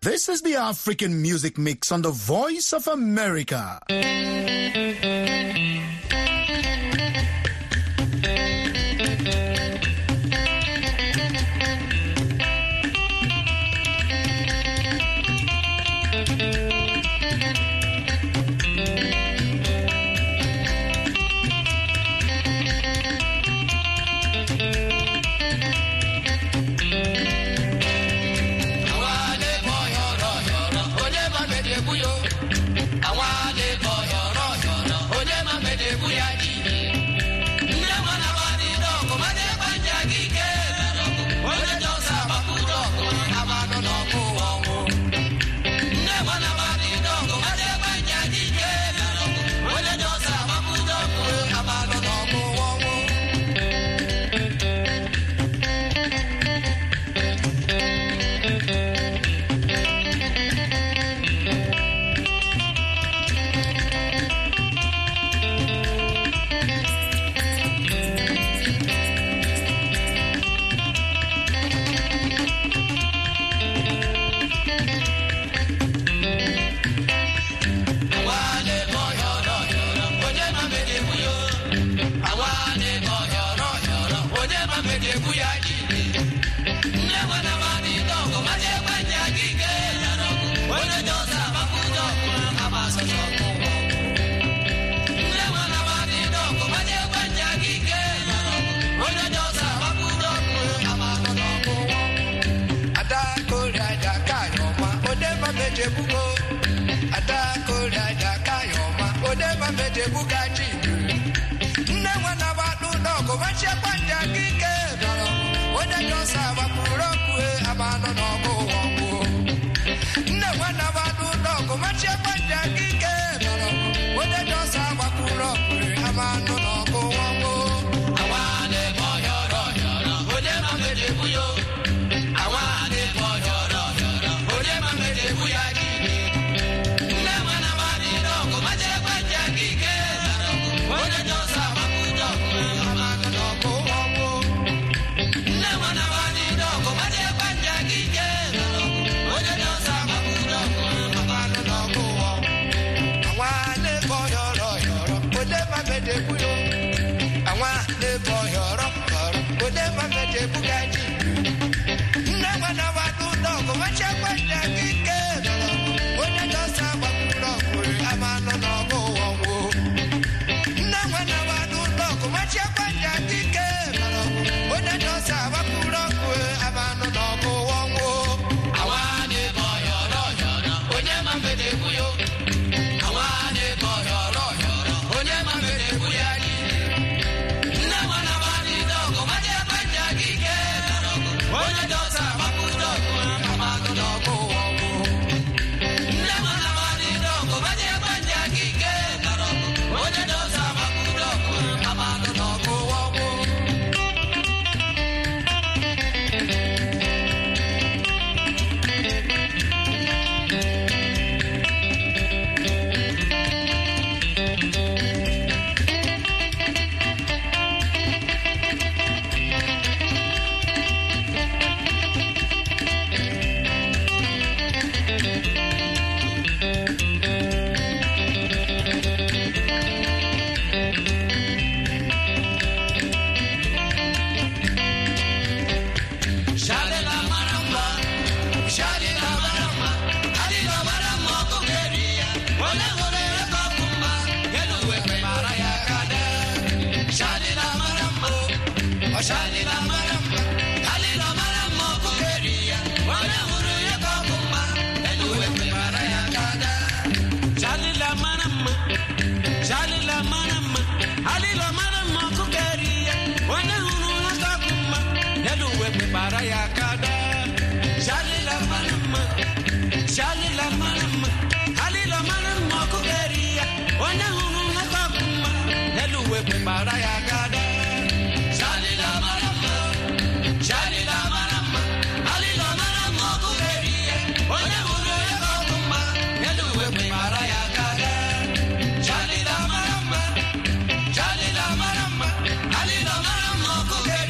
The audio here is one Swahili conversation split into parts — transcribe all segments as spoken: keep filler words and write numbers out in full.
This is the African Music Mix on the Voice of America.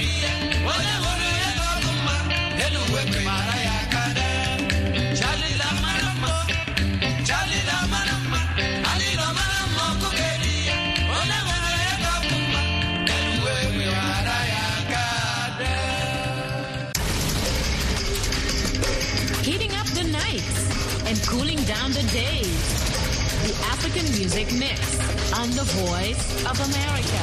Hello, nights and cooling down the days. The African Music Mix on the Voice of America.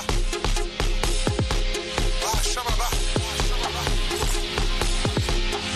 Cheers,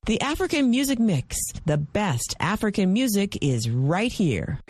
The African Music Mix. The best African music is right here.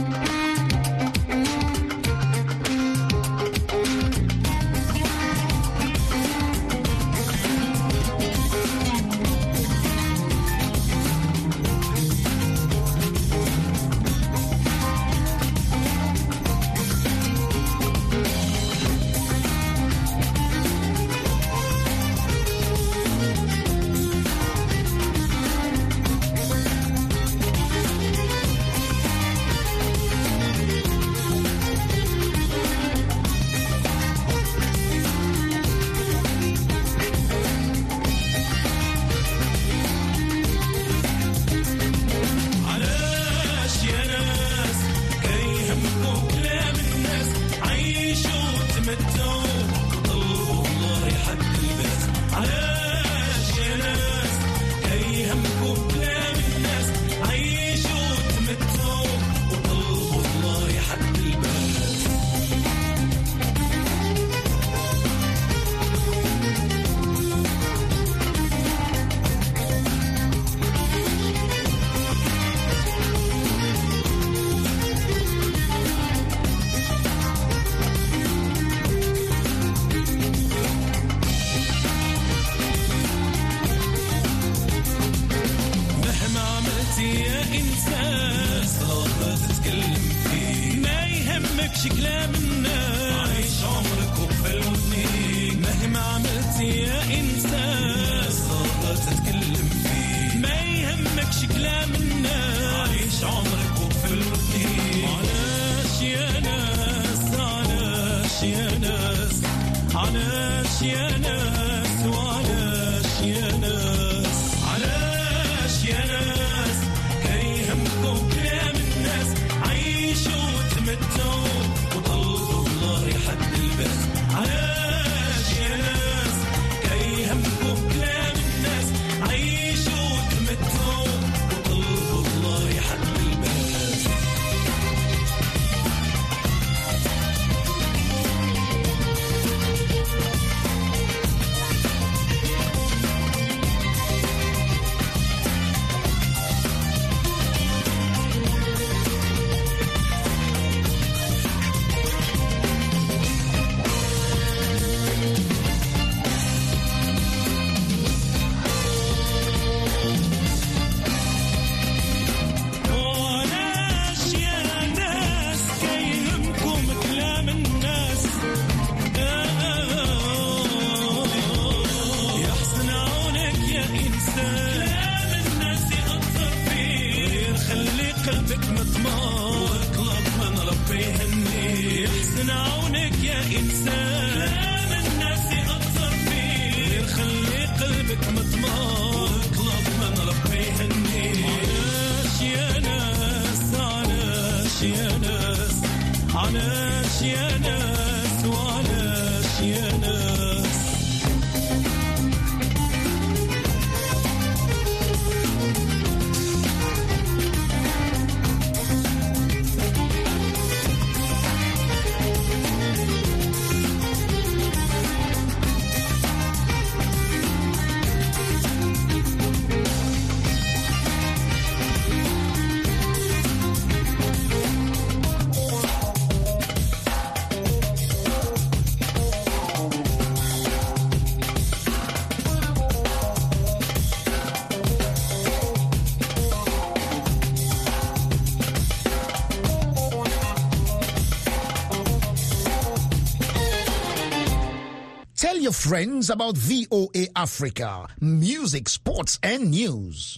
Tell your friends about V O A Africa, music, sports, and news.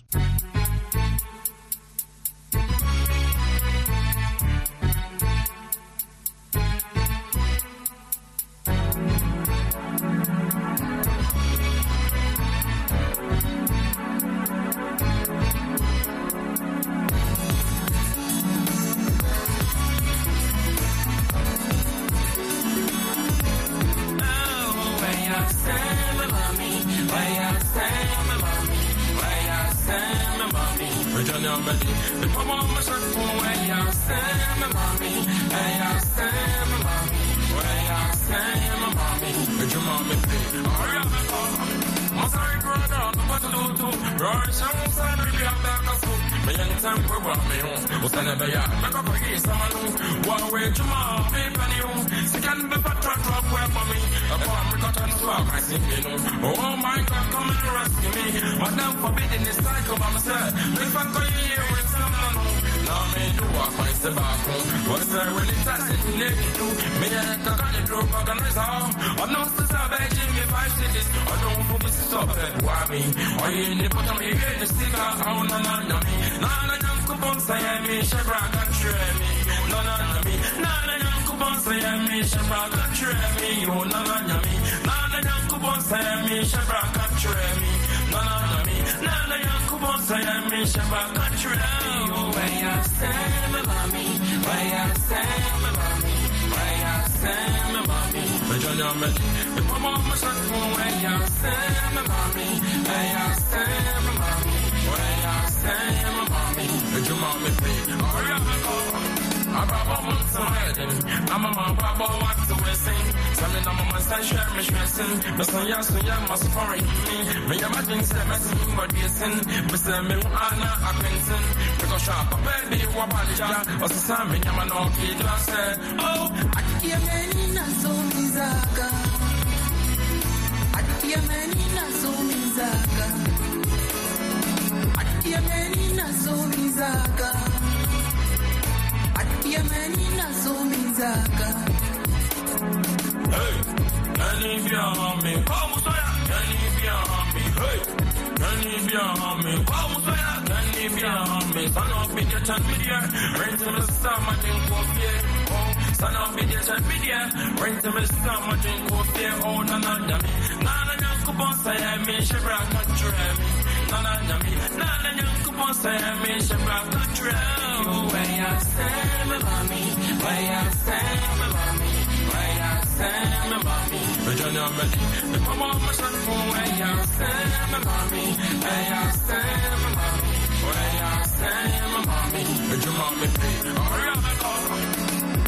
Right, so I'm sorry, baby, I'm back as well. Me and time we want me home. What's never ya? Make up a case, I'm alone. One way to my paper, you. Second, the patrol drop where for me. A farm, we got on swag, I think you know. Oh my God, come and rescue me. But now forbidden this cycle by myself. If I go here with someone, now me do I find the back home. What's there when it's a sitting there to do? Me and the kind of drop organize all. I'm not to say, Jimmy, if I see this, I don't focus this up, why me? Are you in the bottom, you get the sticker, oh, no, no, no, me. No, no, no, coupon, say, me, Shabra, country, me. No, no, no, me. No, no, no, coupon, say, me, Shabra, country, me. Oh, no, no, no, me. No, no, no, coupon, say, me, Shabra, country, me. No, no, no, me. No, no, no, coupon, say, me, Shabra, country, me. Oh, where you stand, my mommy? Where you stand, my mommy? Where you stand, my mommy? The Junior Magic, the Mama, my son, where you stand, my mommy? Where you stand, my mommy? Where you stand, my mommy? The Junior Magic, oh, yeah, I'm a mama, so I'm a mama, Baba, what's the way sing? Some in a mama, say, share me, stressing. But so young, so young, must foreign me. Me, imagine, say, messing, but yes, and Mister Milana, a Quinton. Because shop, a baby, what about the job? Or the Sammy, I'm an old kid, I said, oh, I hear many, not so Mizaga. I hear many, not so Mizaga. I hear many, not so Mizaga. Yemenina Zumizaka. Hey, can you hear me? Vamos allá, can you hear me? Hey, can you hear me? Vamos allá, can you hear me? Son of bitch and video, rent to me some drink coffee. Oh, son of bitch and video, rent to me some drink coffee. Oh, na na na me, na na na coupon say me, Shabra country me. Na na na me, na na na coupon say me, Shabra country. Where you stand, my mommy? Where you stand, my mommy? Where you stand, my mommy? Virginia Melly, the mama of my son, where you stand, my mommy? Where you stand, my mommy? Where you stand, my mommy? Virginia Melly, oh, yeah, my God.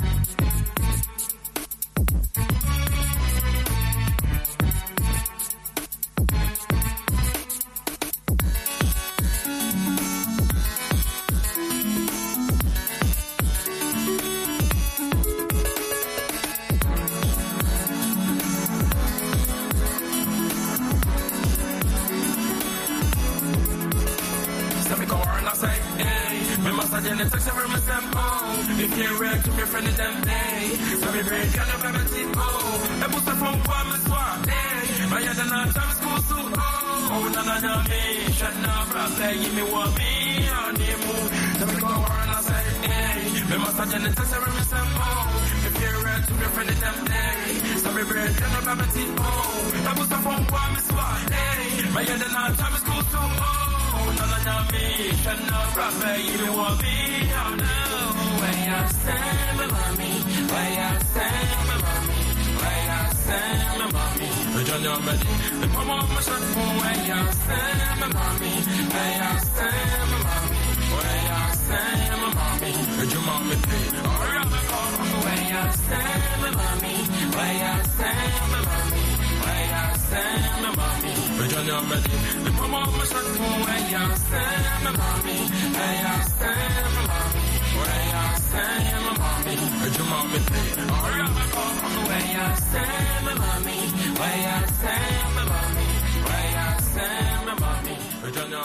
If you're ready to be friendly, then day. So be brave, you're not very cheap. Oh, I put the phone for me, swap. Hey, but you're not time school, so oh, oh, no, no, no, me. Shut up, brother, give me what me on the move. So we go around and say, hey, we must have the necessary simple. If you're ready to be friendly, then day. So be brave, you're not very cheap. Oh, I put the phone for me, swap. Hey, but you're not time school, so oh, no, no, no, me. Shut up, brother, give me what me on the move. Where you stand, my mommy? Where you stand, my mommy? Where you stand, my mommy? Virginia Melly, the mama of my son, where you stand, my mommy? Where you stand, my mommy? Where you stand, my mommy? Virginia Melly, oh, yeah, my God. Where you stand, my mommy? Where you stand, my mommy? Where you stand, my mommy? Virginia Melly, the mama of my son, where you stand, my mommy? Where you stand, my mommy? Where you stand, my mommy? Where'd your mommy play? Oh, yeah, my God. Where you stand, my mommy? Where you stand, my mommy? Where you stand, my mommy? Where'd your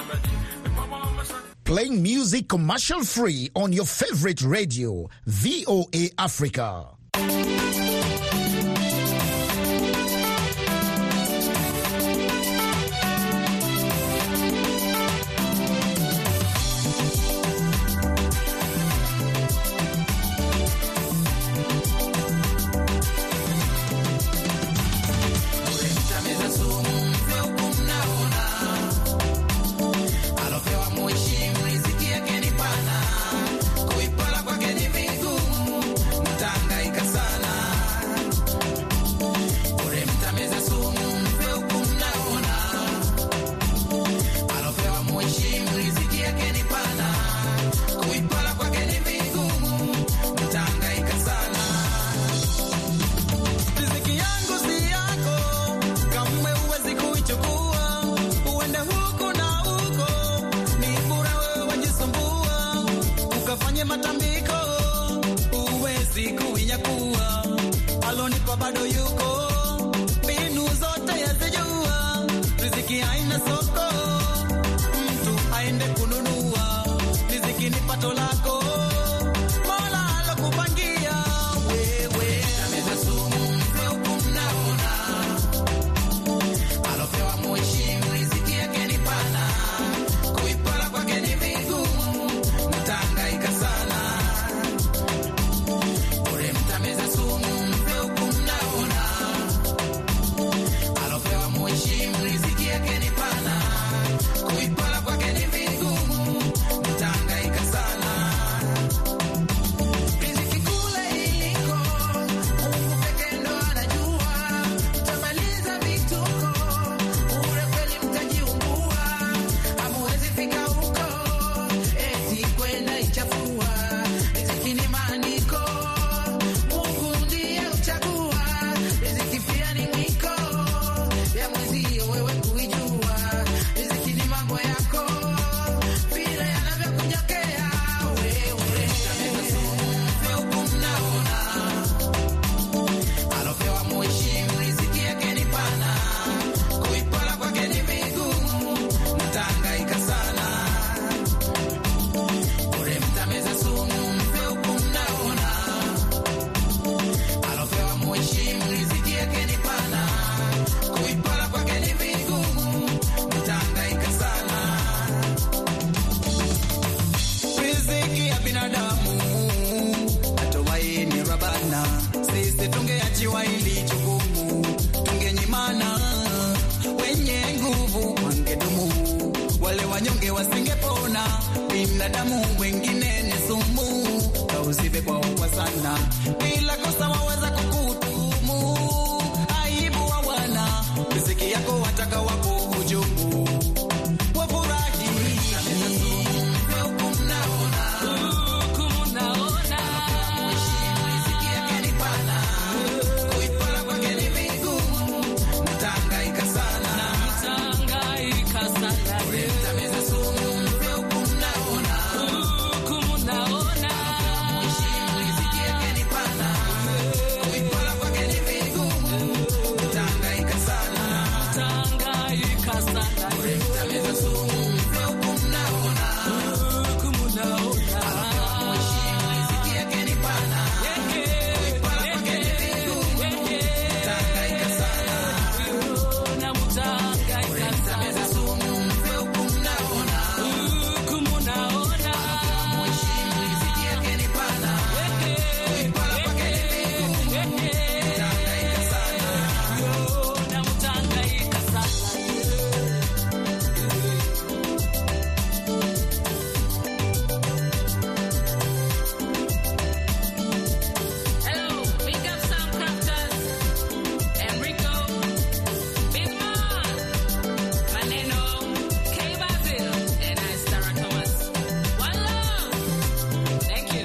mommy? Playing music commercial free on your favorite radio, V O A Africa. Kuipola kwake ni migumu, mtanga riziki haina soko, mtu aende kununua, riziki ni pato lako, Mola alokupangia wewe. Ameza sumu mpe ukumnaona, alopewa mheshimu, riziki yake ni pana, kuipala kwake ni vigumu, mtahangaika sana. Ure mtameza sumu mpe ukumnaona, alopewa mheshimu, riziki yake ni pana, kuipala kwake ni vigumu, mtahangaika sana. Riziki kule iliko, Mungu pekee ndo anajua, tamaliza vituko, ure kweli mtajiumbua, hamuwezi fika huko, eti kwenda ichafua. Riziki ni maandiko, Mungu ndiye uchagua, riziki pia ni mwiko, ya mwezio wewe kuijua, riziki ni mambo yako, vile yanavyokujokea wewe. Ameza sumu mpe ukumnaona, alopewa mheshimu, riziki yake ni pana, kuipala kwake ni vigumu, mtahangaika sana. Ure mtameza sumu mpe ukumnaona, alopewa mheshimu, riziki yake ni pana, kuipala kwake ni vigumu, mtahangaika sana. Riziki ya binadamu atumaini Rabbana, sisi tungeachiwa ili jukumu, tungenyimana, wenye nguvu wangedumu, wale wanyonge wasingepona, binadamu wengine ni sumu, kauzibe kwa ukwa sana, bila kosa waweza kukutumu, aibu wawana, riziki yako wataka wakuhujumu, wafurahi. Ameza sumu mpe ukumnaona, mheshimu, riziki yake ni pana, kuipala kwake ni vigumu, mtahangaika sana. Ure mtameza sumu mpe ukumnaona, mheshimu, riziki yake ni pana, kuipala kwake ni vigumu, mtahangaika sana. Ure mtameza sumu mpe ukumnaona, mheshimu, riziki yake ni pana, kuipala kwake ni vigumu, mtahangaika sana. Ure mtameza sumu mpe ukumnaona, mheshimu, riziki yake ni pana, kuipala kwake ni vigumu, mtahangaika sana. Hello, big up Sound Crafters, Enrico, Bismarck, Maneno, K Basil, and I, Sarah Thomas. One love. Thank you.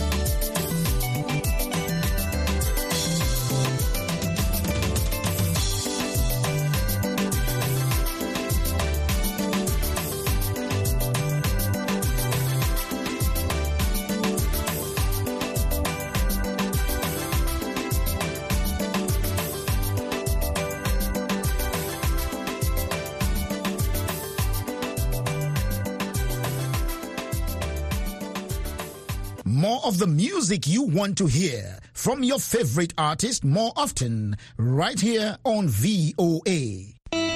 More of the music you want to hear from your favorite artist more often, right here on V O A.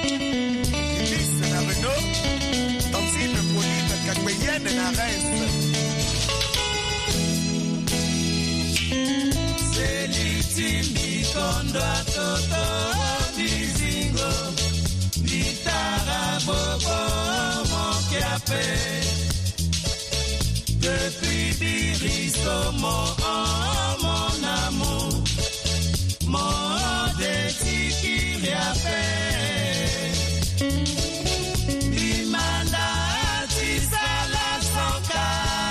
Depuis Biristo, mon, mon amour, mon déti qui a fait. Dimanda tisala soka,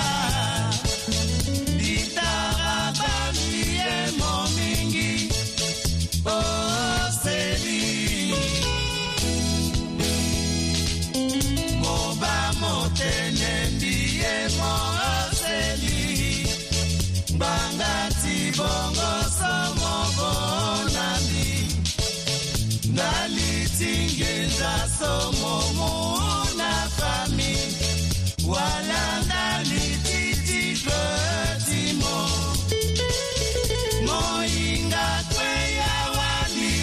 ditaraba miye mon mingi, oh seli. Moba motene ndiye mon seli, banga tibongo somo bonami, ngali tinge tingenza somomo na famille walanda lititi petimo moinga kweya wali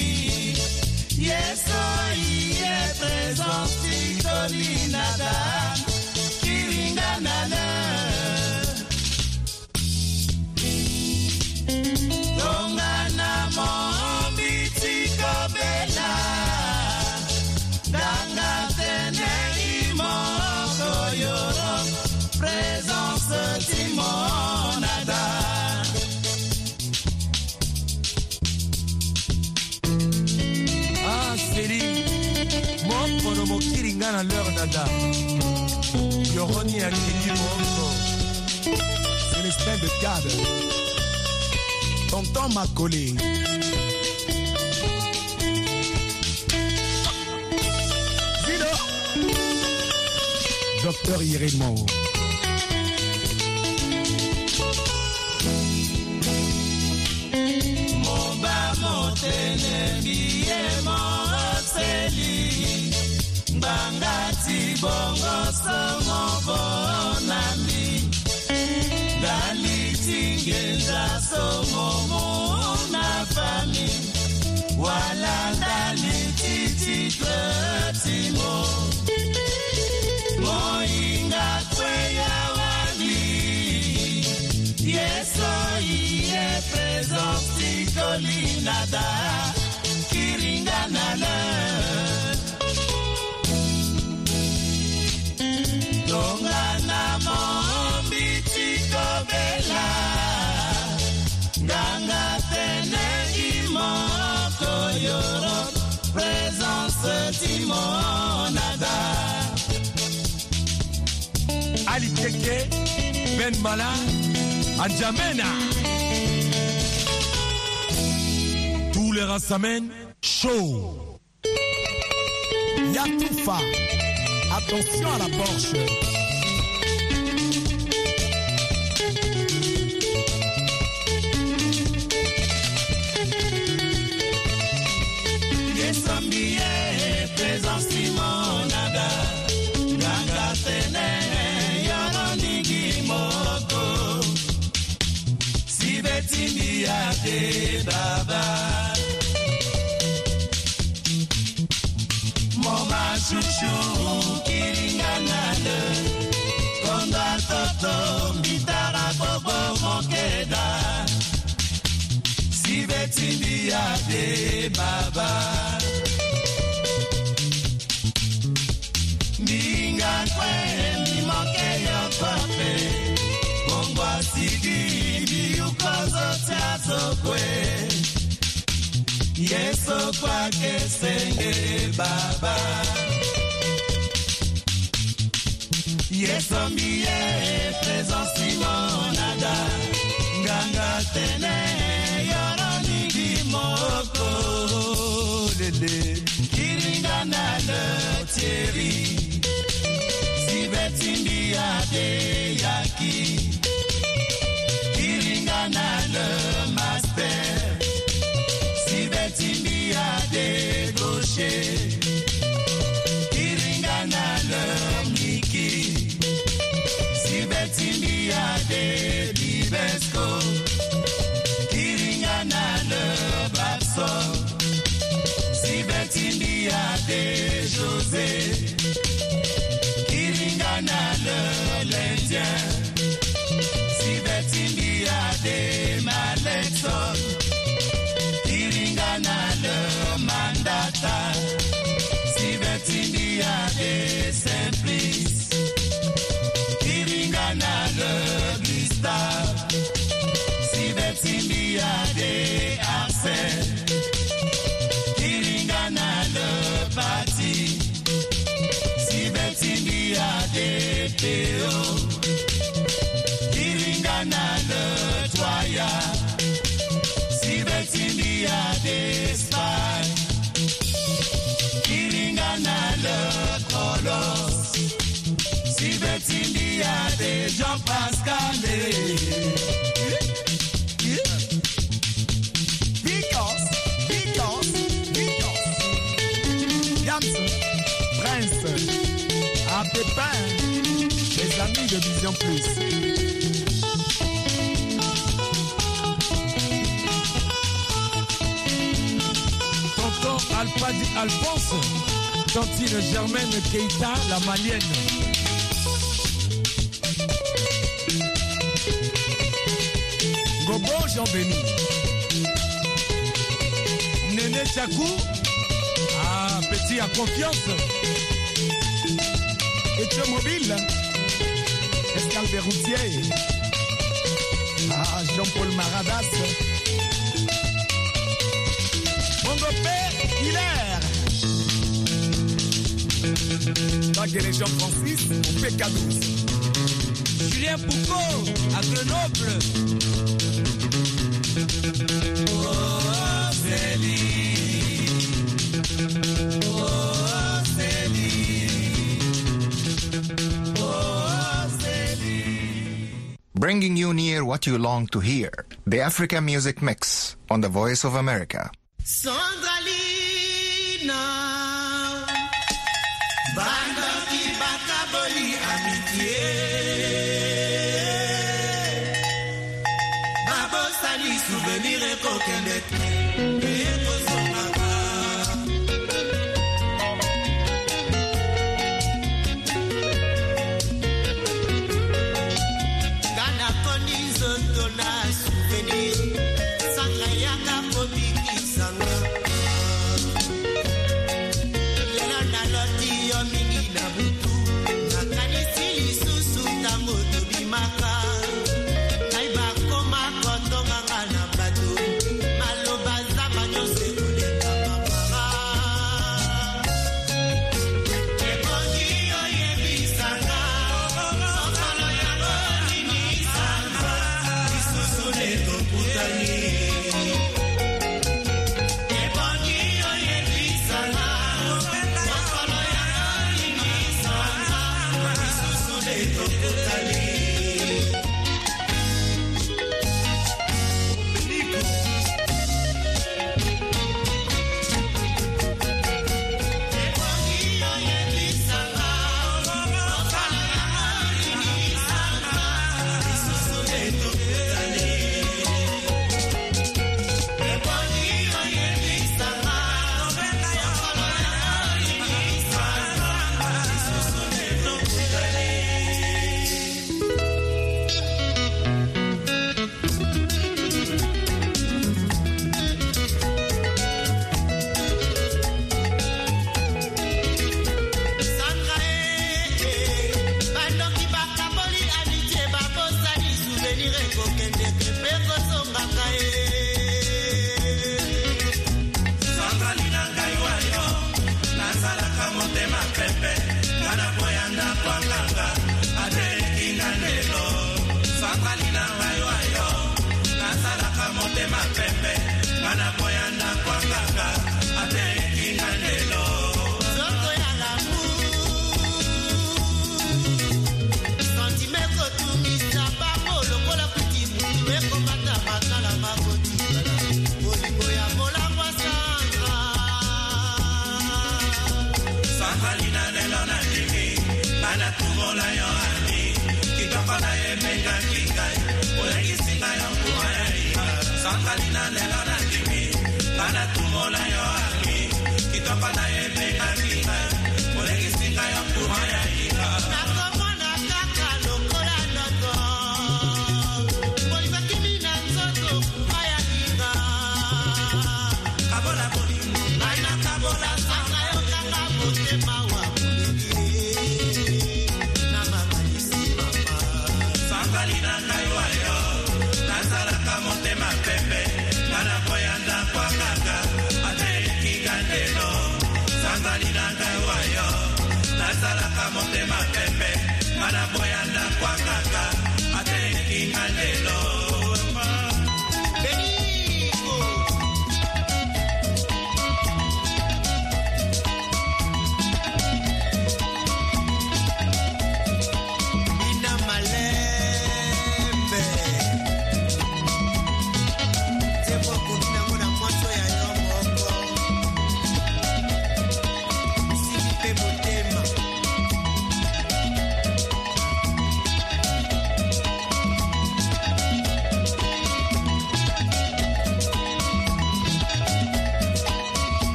yeso iye présence tikolinada kiringanana dongana mombitiko bela danga teneri moko yoro présence timonada ah Seri moko no mokiringana leur nada yoroni akili moko Célestin de Cade Tonton Macaulay Zino Docteur Irémo Moba motene biye moseli Bangati bongo songo bonami Dali tingenza songo mona fami Wala dali titi petimo Moinga kweya wali Yeso iye présence tikolinada Kiringanala Dongana mombitiko bela Ganga tene imoko yoro Présence timonada Ali Keke Ben Mala Adjamena Tous les rassamènes chaud Yatoufa, attention à la Porsche. Yesambie présence timonada Ganga tene yoro nigi moko Sibetimi ade baba Moma chouchou kiringanale Konda toto mitara bobo mokeda Sibetimi ade baba Minga kwe mi moke yo kwape Mongwa sigi mi ukozo tiazo kwe Yeso kwa kesenge baba Yeso miye présence limonada Nganga tene yoro nigi moko Lele Kiringana le Thierry Sibetimbi ade yaki Kiringana le master Sibetimbi ade gaucher Kiringana le Miki Sibetimbi ade Libesco Kiringana le Babson Sibetimbi ade José Kiringana le l'Indien Sibetimbi ade Malexon Kiringana le Mandata Sibetimbi ade Simplice Kiringana le Gustave Sibetimbi ade Arsène Kiringana le Pati Sibetimbi ade Théo Kiringana le Toya Sibetimbi ade Espagne Kiringana le Colos Sibetimbi ade Jean-Pascal Because, because, because. Adams, Prince, à Pépin, les amis de Vision Plus. Tonton Alpadi Alphonse, Tantine Germaine Keita, la malienne. Gogo Jean-Béni, Néné Tchakou, ah, petit à confiance. Etio Mobile, Escal Berroutier, ah, Jean-Paul Maradas, Mongopé Hilaire, Baguette Jean-Francis, au P K douze. Julien Poucault, à Grenoble. Oh, Céline. Oh, Céline. Oh, Céline. Bringing you near what you long to hear. The Africa Music Mix on the Voice of America. Sandralina, banda ki bakaboli amitié. Babo sali souvenir et coquin Gana koni zoto na souvenir, sanga yaka pobiki sanga. Lela na loti yo mingi na butu, nakani sili susu na moto bimaka. Naiba koma koto nganga na bato, maloba zama nyose kuleta mapara. Ebongi yo yebisanga, sokalo yango nini sanga, isusu neto putani. Ebongi yo yebisanga, sokalo yango nini sanga, isusu neto putani.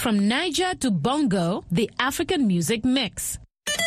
from Niger to Bongo, the African Music Mix.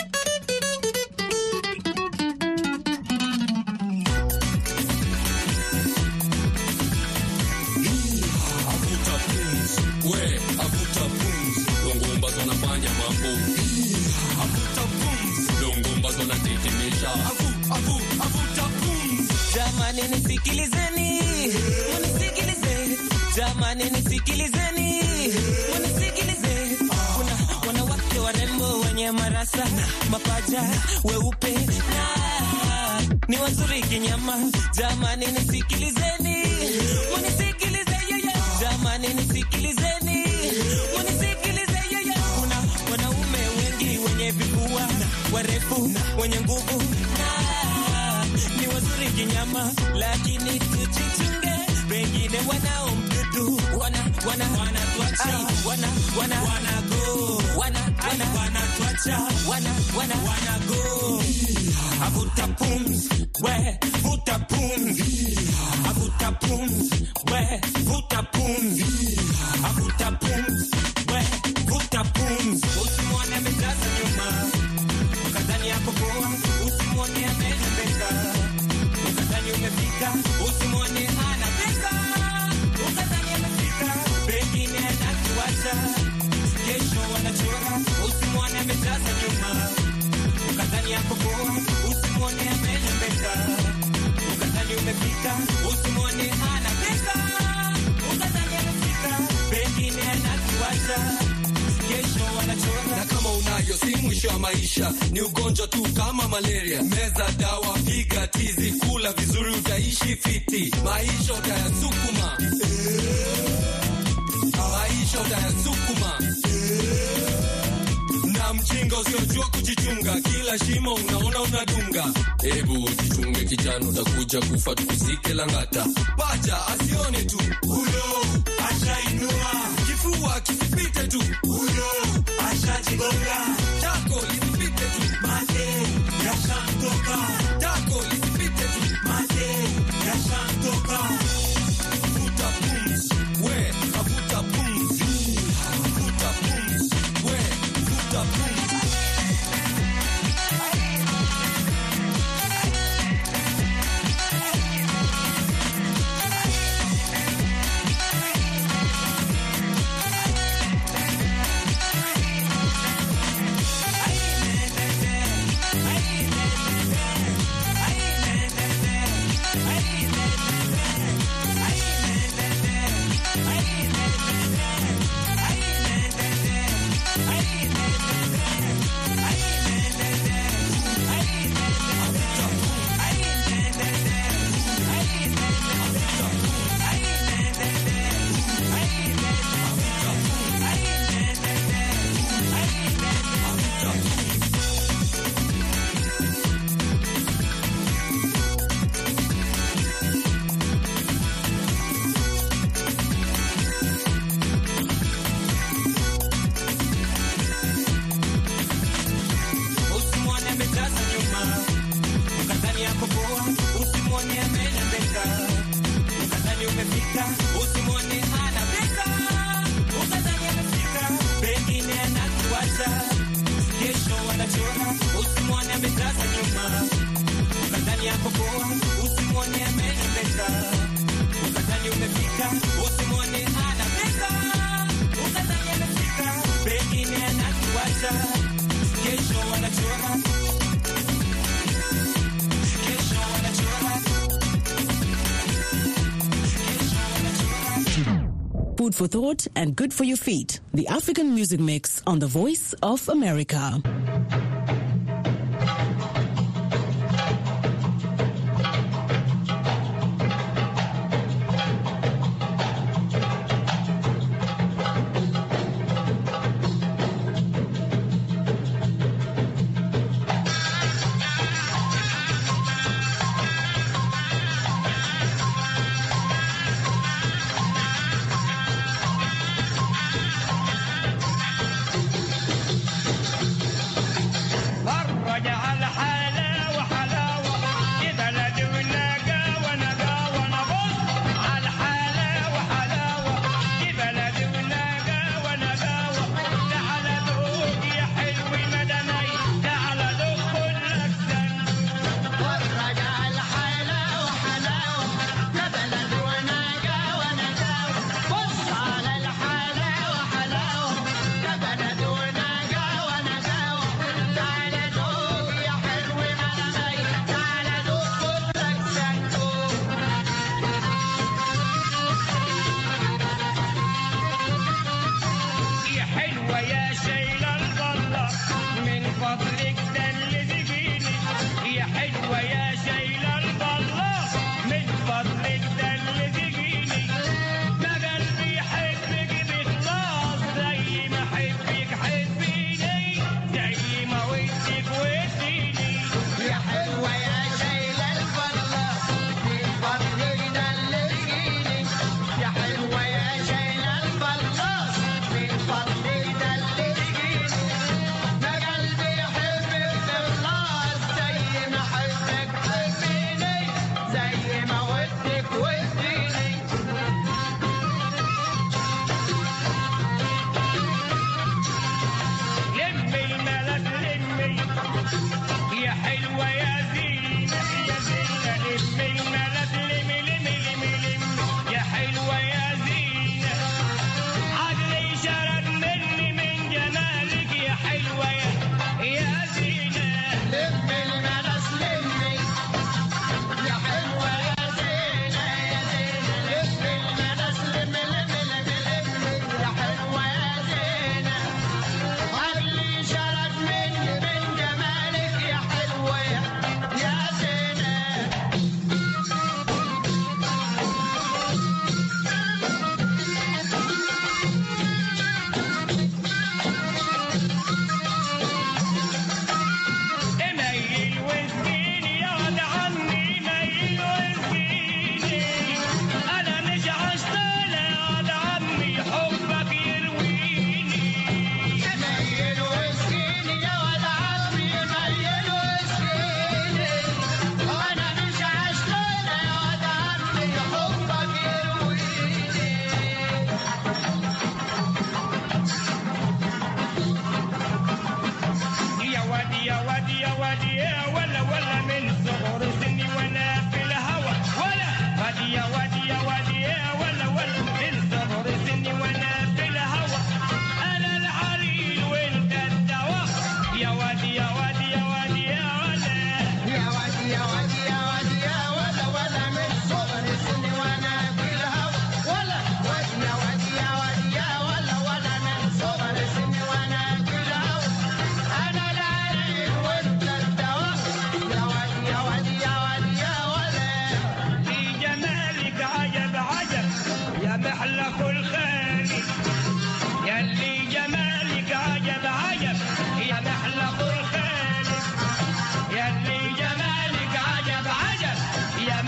Jamani nisikilizeni, munisikilize. Jamani nisikilizeni, munisikilize. Kuna wanawake warembo wenye marasa, mapaja weupe na ni wazuri kinyama. Jamani nisikilizeni, munisikilize yeye. Jamani nisikilizeni, munisikilize yeye. Kuna wanaume wengi wenye vifua, warefu wenye nguvu ni wazuri kinyama, lakini tujichunge, wengine wanao mdudu, wana wana wana tuacha, wana wana wana go, wana wana wana tuacha, wana wana wana go. Avuta pumzi, we vuta pumzi, avuta pumzi, we vuta pumzi, avuta pumzi, we vuta pumzi. Usimwone amejaza nyuma, ukadhani hapo poa, usimwone amelembeka. Umefika, usimwone hana pesa, ukadhani amefika, pengine anatuacha, kesho wanachora, usimwone amejaza nyuma, ukadhani hapo poa, usimwone amelembeka, ukadhani umefika, usimwone hana pesa, ukadhani amefika, pengine anatuacha, kesho wanachora. Na kama unayo si mwisho wa maisha, ni ugonjwa tu kama malaria. Meza dawa, piga tizi, kula vizuri utaishi fiti. Maisha utayasukuma, maisha utayasukuma. Na mjinga usiojua kujichunga, kila shimo unaona unadunga. Ebu jichunge kijana, utakuja kufa tukuzike Langata. Paja asione tu, huyo ashainua. Kifua kisipite tu, huyo ashajigonga. Tako lisipite tu, mate yashamtoka. Tako lisipite tu, mate yashamtoka. Vuta pumzi, we avuta pumzi. Vuta pumzi, we vuta pumzi. Food for thought and good for your feet. The African Music Mix on the Voice of America.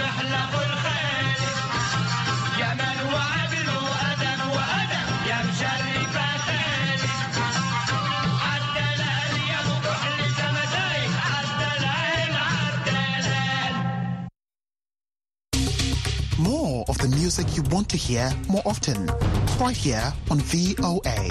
محلق الخيل يا من وعدل وأدب وأدب يا مشرف خيل عالدلال يا مكحل سمداي عالدلال عالدلال. More of the music you want to hear more often, right here on V O A.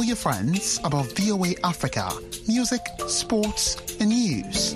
your friends about V O A Africa, music, sports, and news.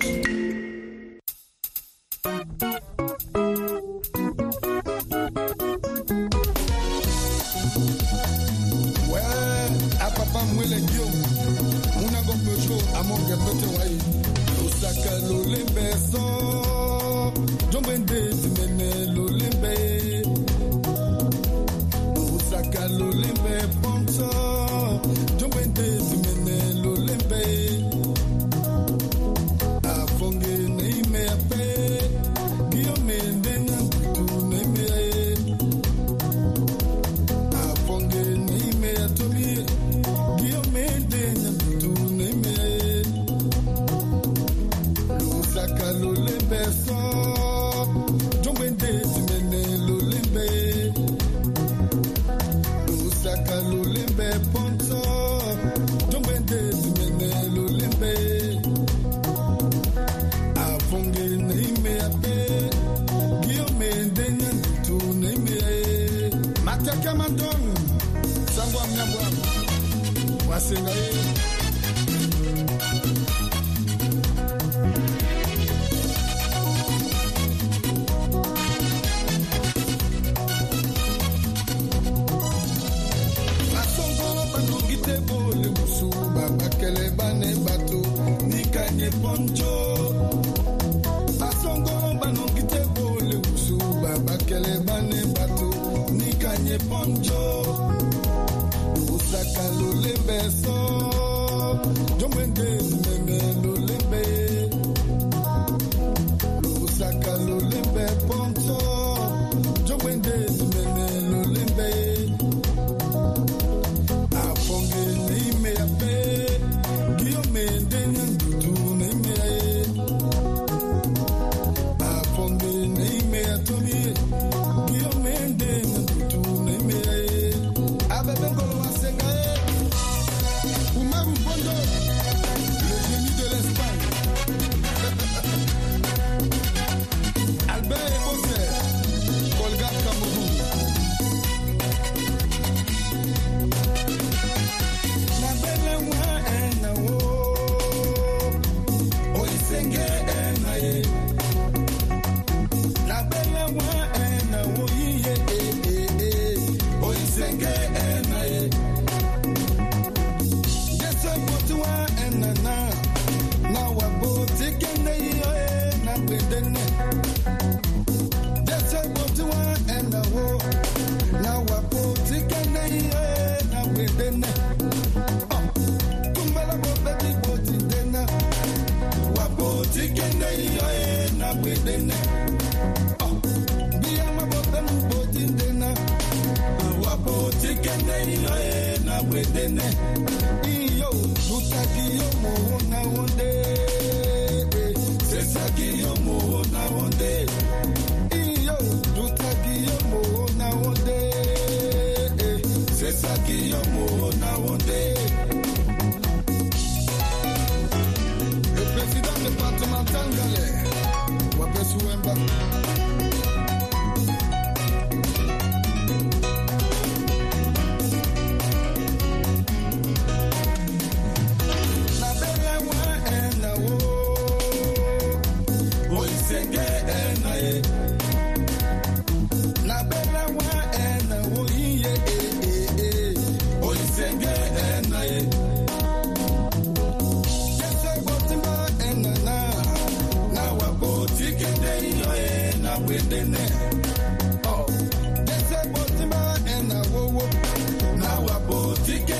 Now